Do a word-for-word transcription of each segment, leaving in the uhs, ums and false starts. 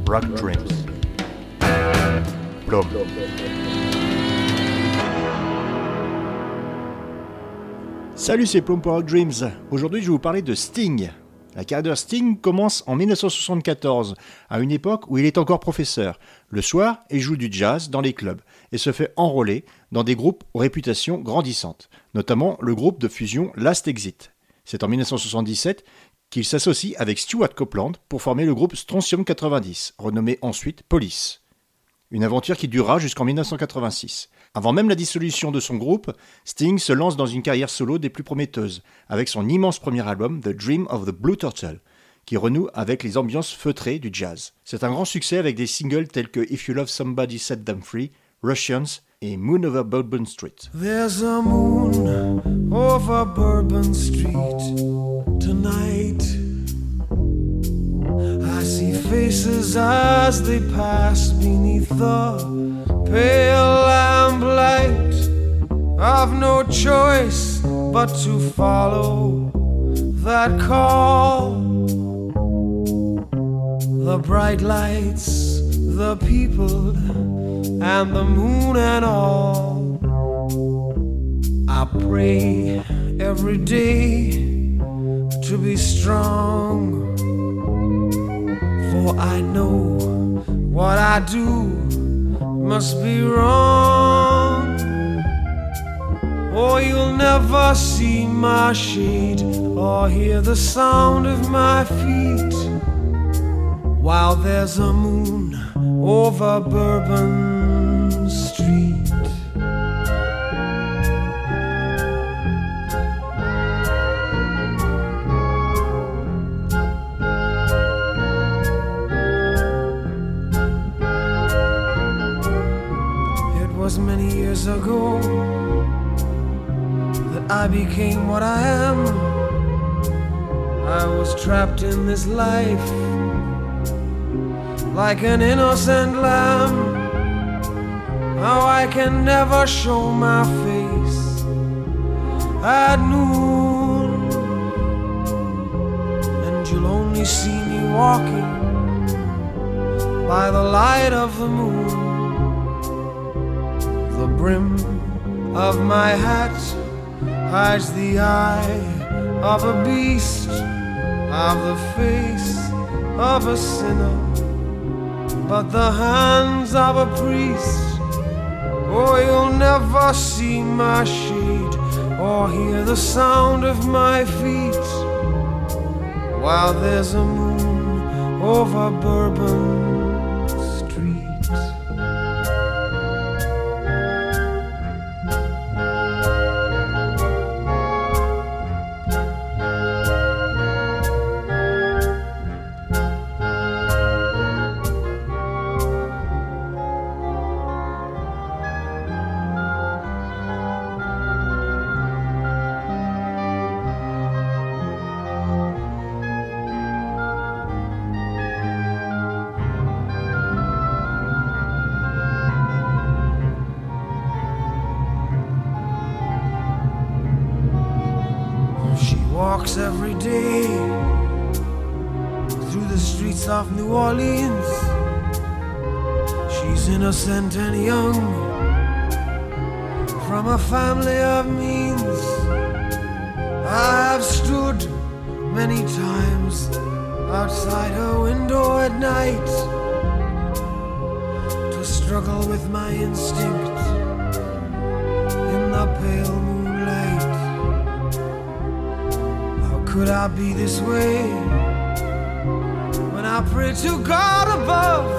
Rock Dreams. Plum. Salut, c'est Plum pour Rock Dreams. Aujourd'hui, je vais vous parler de Sting. La carrière de Sting commence en dix-neuf cent soixante-quatorze, à une époque où il est encore professeur. Le soir, il joue du jazz dans les clubs et se fait enrôler dans des groupes aux réputations grandissantes, notamment le groupe de fusion Last Exit. C'est en dix-neuf cent soixante-dix-sept qu'il s'associe avec Stewart Copeland pour former le groupe Strontium quatre-vingt-dix, renommé ensuite Police. Une aventure qui durera jusqu'en dix-neuf cent quatre-vingt-six. Avant même la dissolution de son groupe, Sting se lance dans une carrière solo des plus prometteuses, avec son immense premier album The Dream of the Blue Turtle, qui renoue avec les ambiances feutrées du jazz. C'est un grand succès avec des singles tels que If You Love Somebody Set Them Free, Russians et Moon Over Bourbon Street. There's a moon over Bourbon Street tonight. I see faces as they pass beneath the pale lamplight. I've no choice but to follow that call. The bright lights, the people, and the moon and all. I pray every day to be strong, for I know what I do must be wrong. Oh, you'll never see my shade or hear the sound of my feet while there's a moon over Bourbon Street. Many years ago that I became what I am. I was trapped in this life like an innocent lamb. Now I can never show my face at noon, and you'll only see me walking by the light of the moon. The brim of my hat hides the eye of a beast, of the face of a sinner, but the hands of a priest. Oh, you'll never see my shade or hear the sound of my feet while there's a moon over Bourbon Street. Walks every day through the streets of New Orleans. She's innocent and young, from a family of means. I've stood many times outside her window at night to struggle with my instinct in the pale moonlight. Could I be this way when I pray to God above?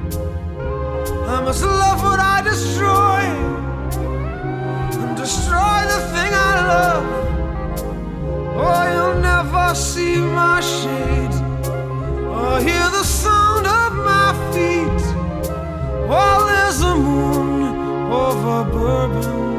I must love what I destroy and destroy the thing I love. Oh, you'll never see my shade or hear the sound of my feet while there's a moon over Bourbon.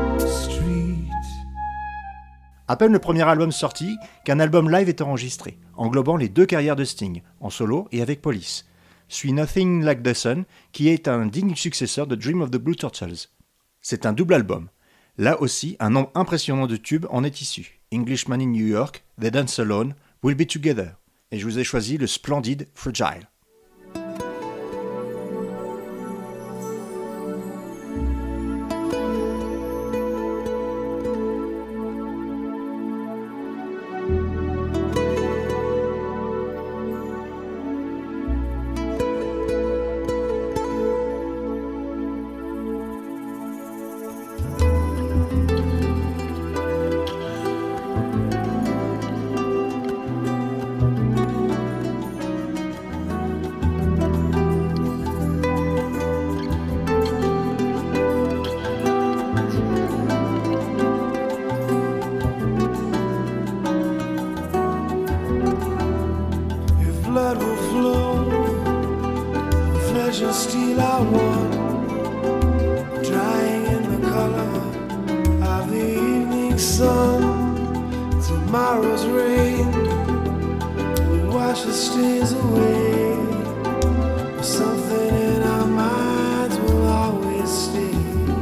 À peine le premier album sorti, qu'un album live est enregistré, englobant les deux carrières de Sting, en solo et avec Police. Suit Nothing Like the Sun, qui est un digne successeur de Dream of the Blue Turtles. C'est un double album. Là aussi, un nombre impressionnant de tubes en est issu. Englishman in New York, They Dance Alone, We'll Be Together. Et je vous ai choisi le splendide Fragile. pleasure steal our one, drying in the color of the evening sun. Tomorrow's rain will wash the stains away, but something in our minds will always stay.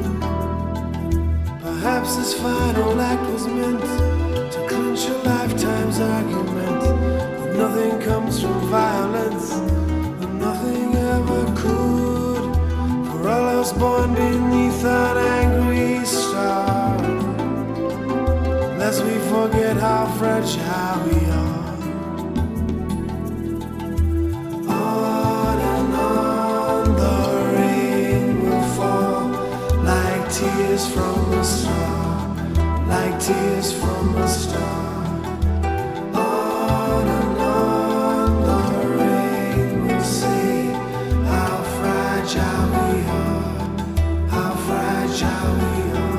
Perhaps this final act was meant to clinch a lifetime's argument, that nothing comes from violence, and nothing ever could, for all us born beneath an angry star, lest we forget how fragile we are. On and on the rain will fall, like tears from a star, like tears from a star. On and on the rain will say how fragile we are, how fragile we are.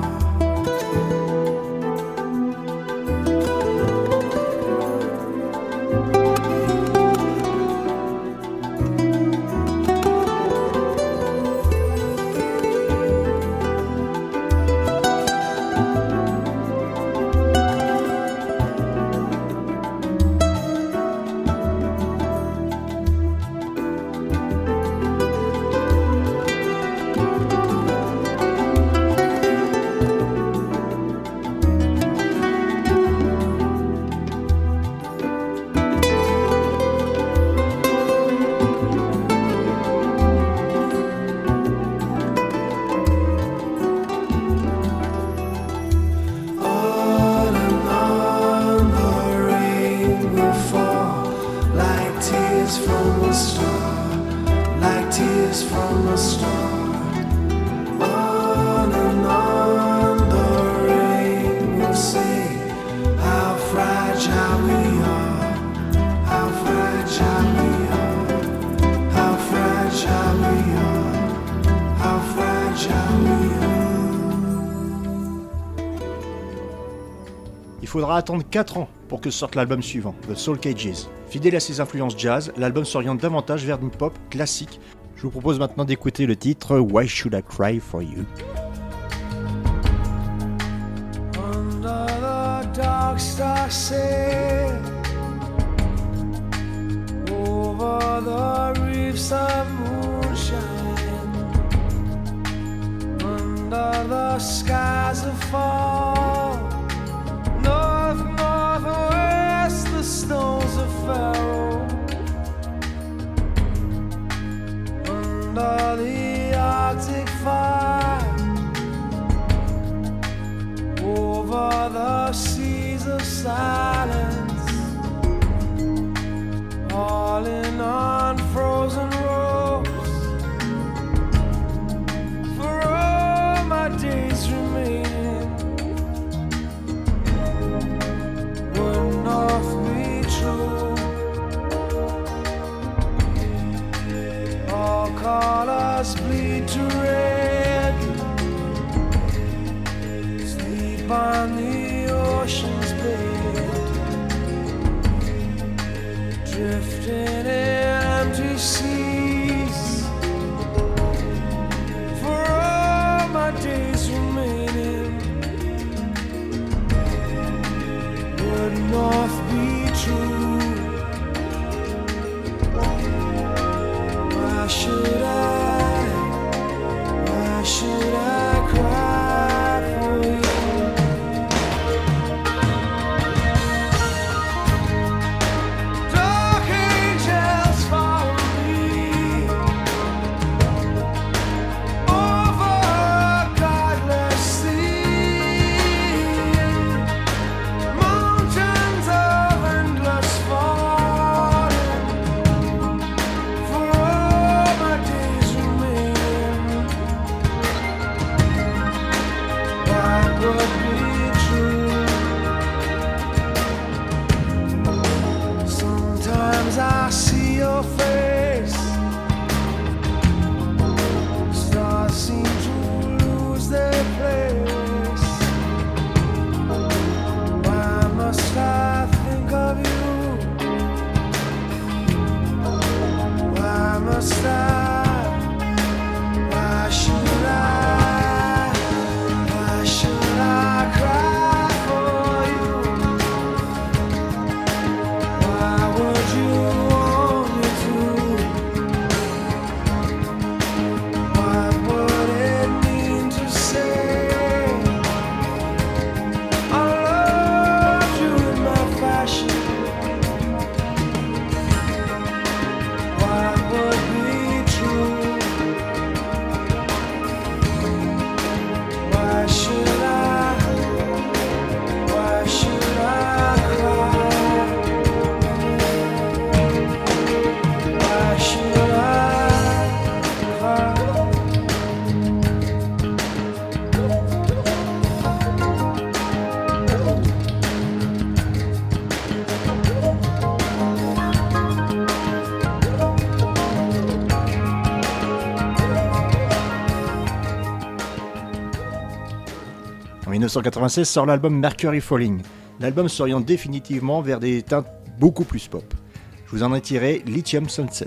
Il faudra attendre quatre ans pour que sorte l'album suivant, The Soul Cages. Fidèle à ses influences jazz, l'album s'oriente davantage vers une pop classique. Je vous propose maintenant d'écouter le titre Why Should I Cry For You. Under the dark star sail, over the reefs of moonshine, under the skies of fall, north, northwest, the stones of Pharaoh, under the Arctic fire, over the seas of silence, falling on frozen ropes, for all my days remaining, would north be true, all colors bleed to red, sleep on the ocean's bed, drifting in empty seas, for all my days remaining, would north be true? Why should I, why should I cry for you? Dark dix-neuf cent quatre-vingt-seize sort l'album Mercury Falling. L'album s'oriente définitivement vers des teintes beaucoup plus pop. Je vous en ai tiré Lithium Sunset.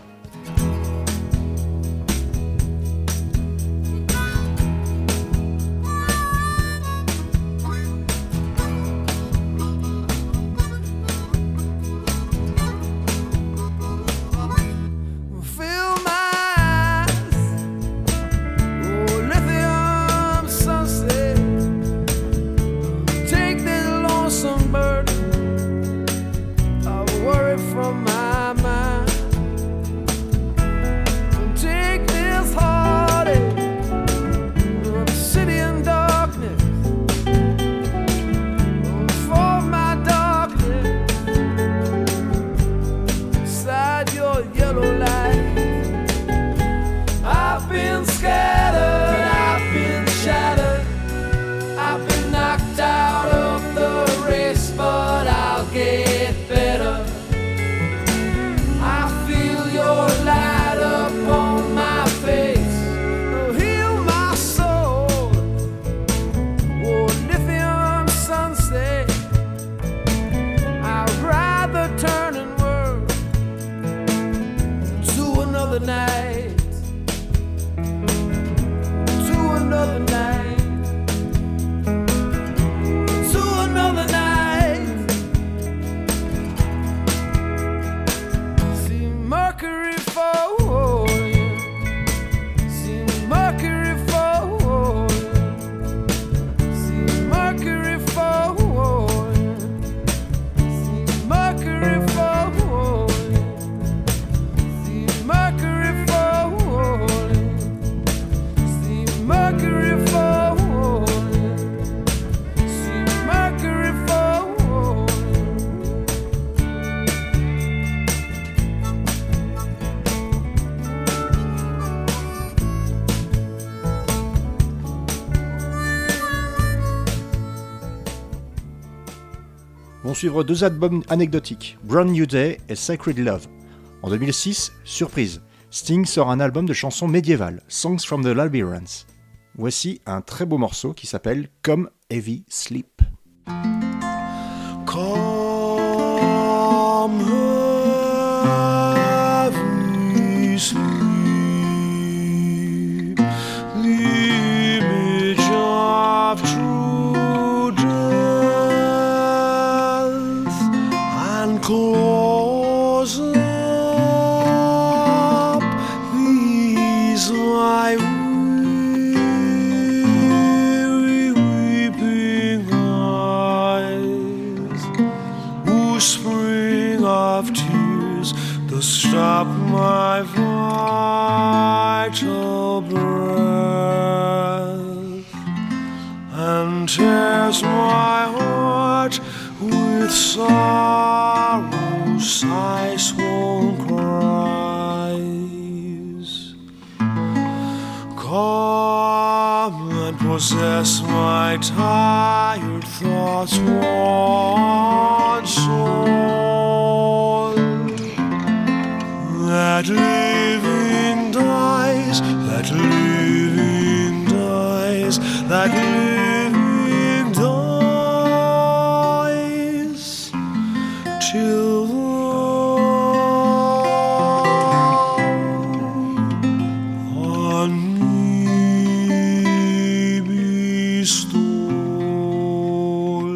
Vont suivre deux albums anecdotiques, Brand New Day et Sacred Love. En deux mille six, surprise, Sting sort un album de chansons médiévales, Songs from the Labyrinth. Voici un très beau morceau qui s'appelle Come Heavy Sleep. Come heavy sleep, the image of true death, and close up these my weary weeping eyes, whose spring of tears does stop my vital breath, and tears my heart with sorrow's ice-swollen cries. Come and possess my tired thoughts once more. That living dies, that living dies, that living dies, till on me bestowed.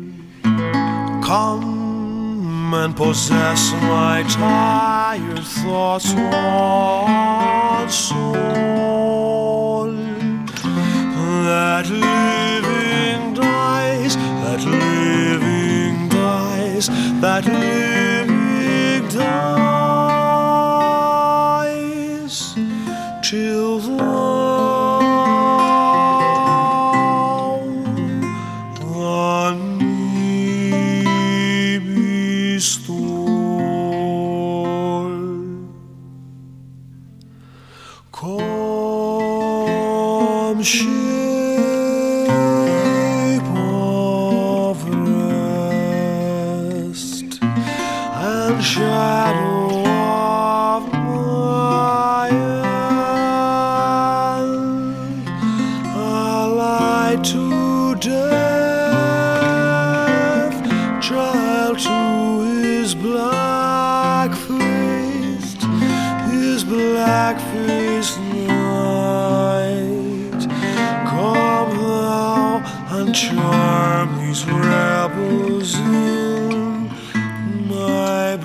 Come and possess my tired thoughts once more. That living dies, that living dies, that living dies, till on me bestowed. Come, shape of rest and shadow of my end, a light to is black-faced, is black-faced night. Come thou and charm these rebels in my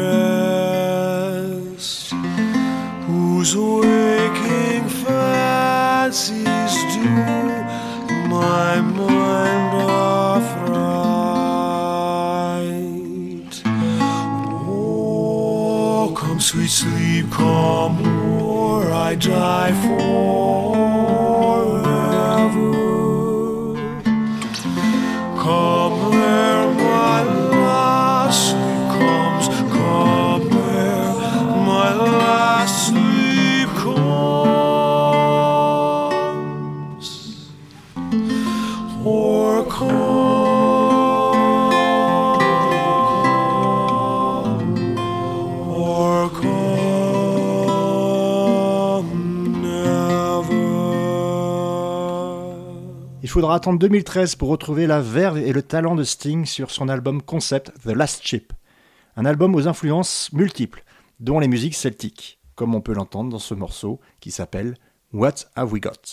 breast, whose waking fancies do my mind affright. Oh, come sweet sleep, come, or I die forever. Come where my last sleep comes, come where my last sleep comes, or come, or come never. Il faudra attendre deux mille treize pour retrouver la verve et le talent de Sting sur son album concept The Last Ship. Un album aux influences multiples, dont les musiques celtiques, comme on peut l'entendre dans ce morceau qui s'appelle What Have We Got?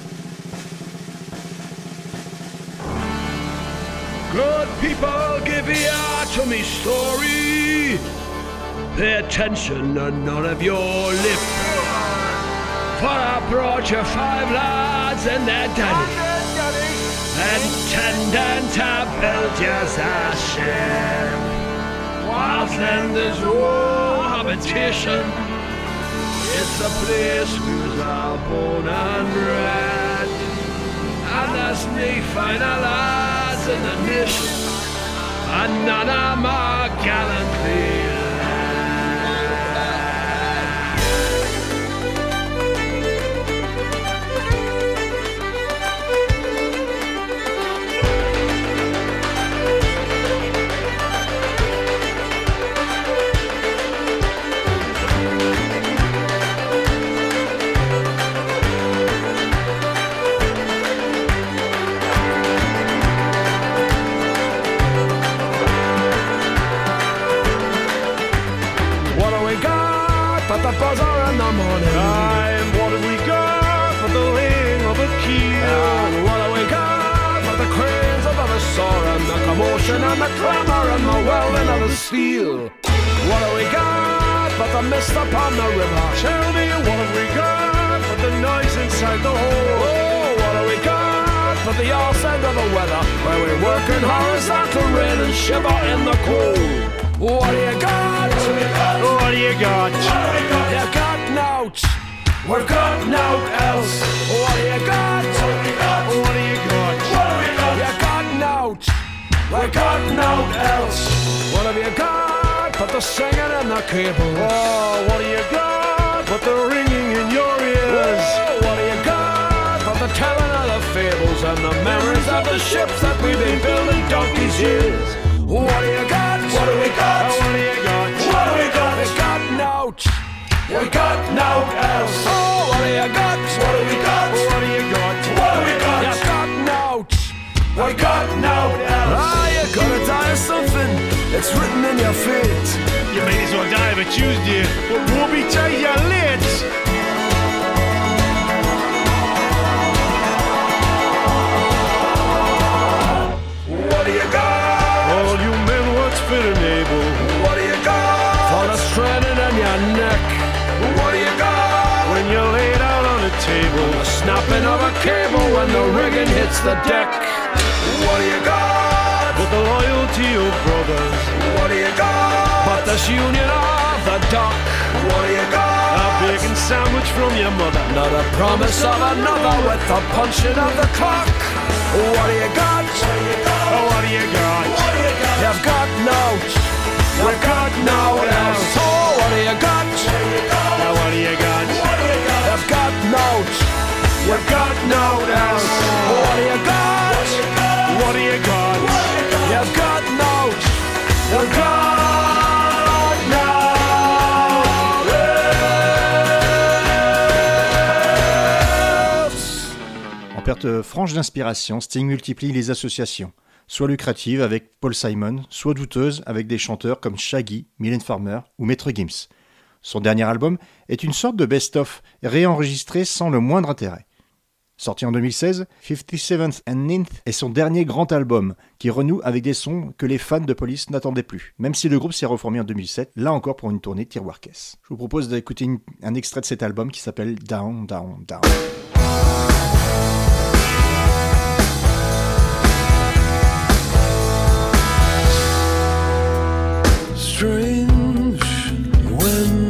Good people, give ear to me story. Pay attention and none of your lip. For I brought you five lads and their daddy, intending to build us a ship. Whilst then there's no habitation, it's the place we was all born and bred. And there's no finer lads in the nation, and none of more gallantly led. The buzzer in the morning time. What have we got for the ring of a keel? And what have we got for the cranes of the soar and the commotion and the clamour and the welding of the steel? What have we got for the mist upon the river? Tell me, what have we got for the noise inside the hole? Oh, what have we got for the arse end of the weather, where we work in horizontal rain and shiver in the cold? What do you got? What do you got? What do you got? You got nought. We're got nought else. What do you got? What do you got? What do you got? What do you got? You got nought. We're got nought else. What have you got but the singing in the cable? Oh, what do you got but the ringing in your ears? Oh, what do you got but the telling of the fables and the memories of the ships that we've been building donkey's years? What do you got? What do we got? What do you got? What do we got? We got nought. We got nought else. Oh, what do you got? What do we got? What do you got? What do we got? You got nought. We got nought else. Ah, you gotta die of something. It's written in your fate. You may as well die of a Tuesday, but won't be till you're late. What do you got? All you men, what's fit and able? What do you got? For the stranded on your neck. What do you got? When you're laid out on a table, the snapping of a cable when the rigging hits the deck. What do you got? But the loyalty of brothers. What do you got? But this union of the dock. What do you got? A bacon sandwich from your mother. Not a promise of another with the punching of the clock. What do you got? What do you got? Oh, what do you got? What do you got? You've got nought. We've got nought else. Oh, what do you got? What do you got? Oh, what do you got? What do you got? You've got nought. You've got nought else. Oh, what do you got? What do you got? You've got nought. You've got nought. En perte franche d'inspiration, Sting multiplie les associations. soit lucrative avec Paul Simon, soit douteuse avec des chanteurs comme Shaggy, Mylène Farmer ou Maître Gims. Son dernier album est une sorte de best-of réenregistré sans le moindre intérêt. Sorti en deux mille seize, fifty-seventh and ninth est son dernier grand album qui renoue avec des sons que les fans de Police n'attendaient plus, même si le groupe s'est reformé en deux mille sept, là encore pour une tournée tiroir-caisse. Je vous propose d'écouter une, un extrait de cet album qui s'appelle Down, Down, Down. Strange when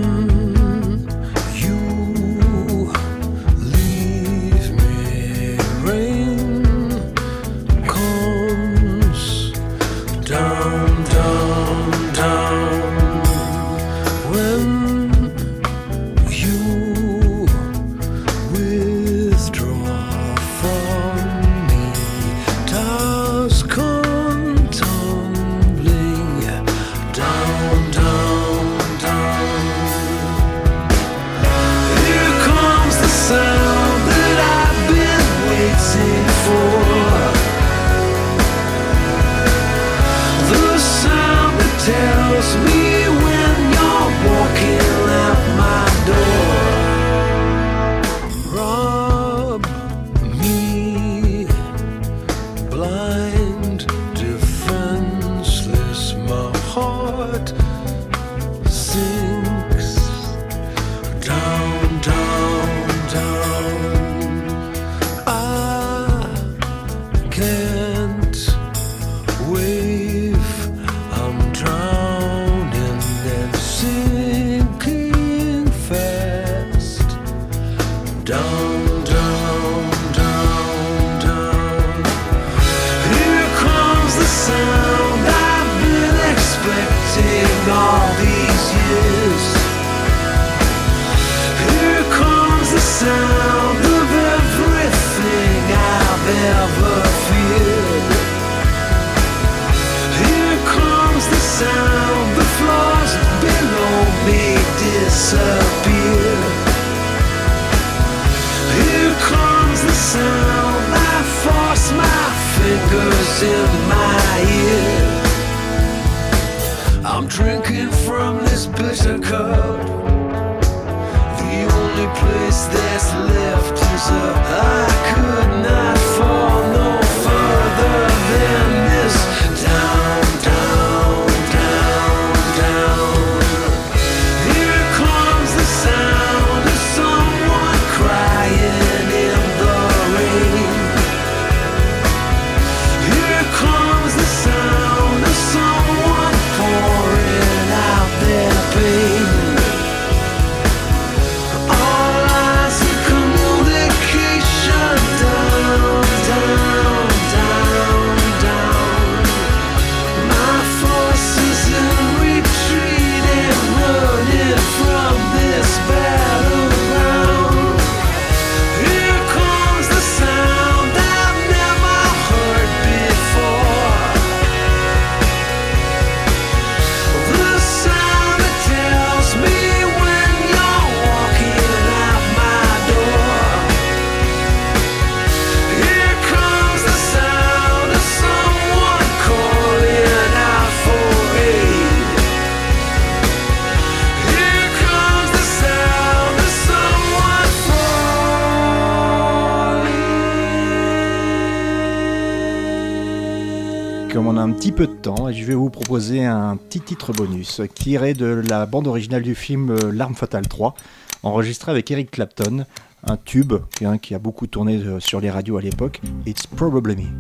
Comme on a un petit peu de temps, je vais vous proposer un petit titre bonus tiré de la bande originale du film L'Arme Fatale trois, enregistré avec Eric Clapton, un tube hein, qui a beaucoup tourné sur les radios à l'époque, It's Probably Me.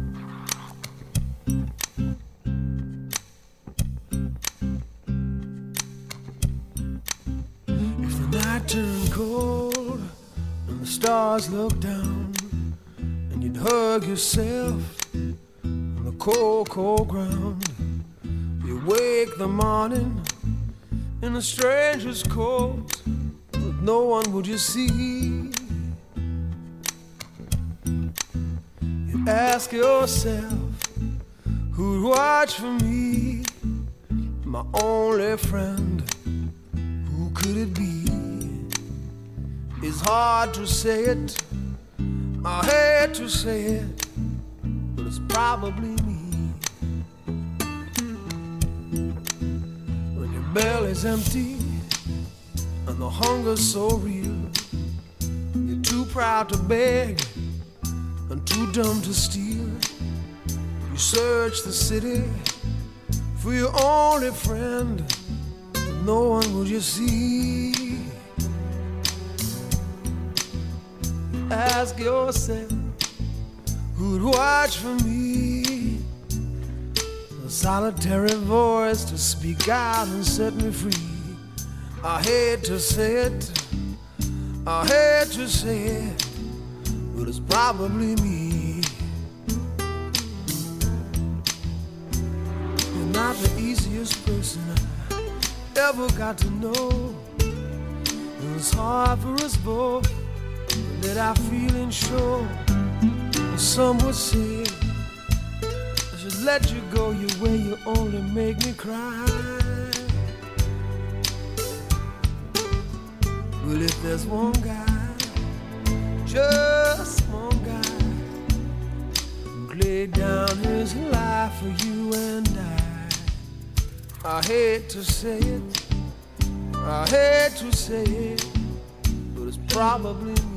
If the night turned cold and the stars looked down and you'd hug yourself on the cold, cold ground, you wake the morning in a stranger's coat, but no one would you see. You ask yourself, who'd watch for me, my only friend, who could it be? It's hard to say it, I hate to say it, but it's probably me. belly's empty and the hunger's so real. You're too proud to beg and too dumb to steal. You search the city for your only friend, but no one will you see. You ask yourself, who'd watch for me? A solitary voice to speak out and set me free. I hate to say it, I hate to say it, but it's probably me. You're not the easiest person I ever got to know. It was hard for us both to let our feelings show. Some would say I should let you go your way, you only make me cry. Well, if there's one guy, just one guy, who laid down his life for you and I, I hate to say it, I hate to say it, but it's probably me.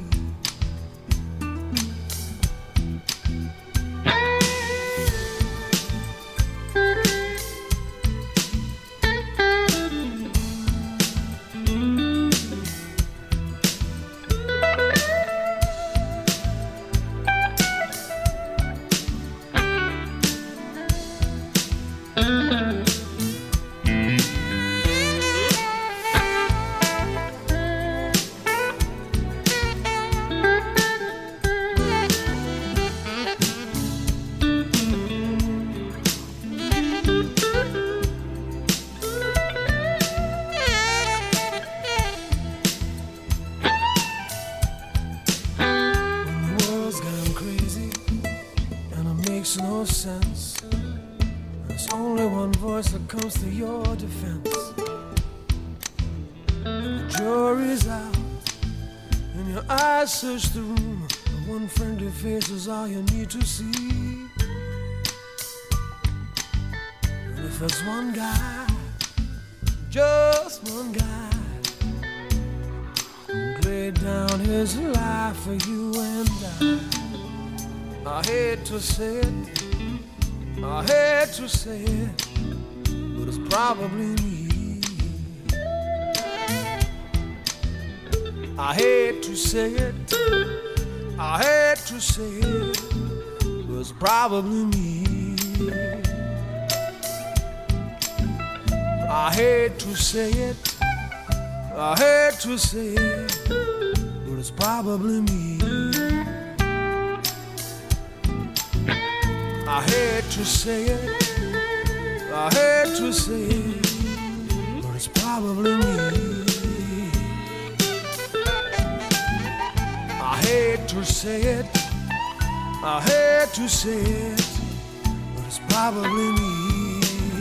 No sense. There's only one voice that comes to your defense. The jury's out and your eyes search the room, and one friendly face is all you need to see. And if there's one guy, just one guy, who laid down his life for you and I, I hate to say it, I hate to say it, but it's probably me. I hate to say it, I hate to say it, but it's probably me. I hate to say it, I hate to say it, but it's probably me. I hate to say it, I hate to say it, but it's probably me. I hate to say it, I hate to say it, but it's probably me.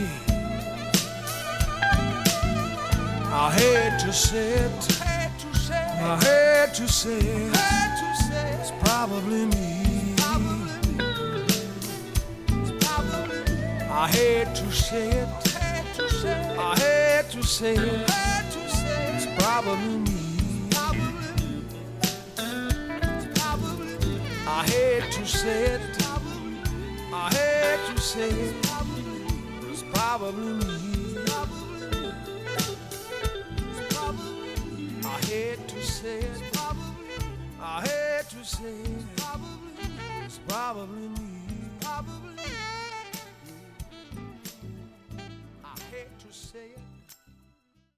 I hate to say it, I hate to say it, it's probably me. I hate to say it, I hate to say it, it's probably me. I hate to say it, I hate to say it, it's probably me. I hate to say it, I hate to say it, it's probably me.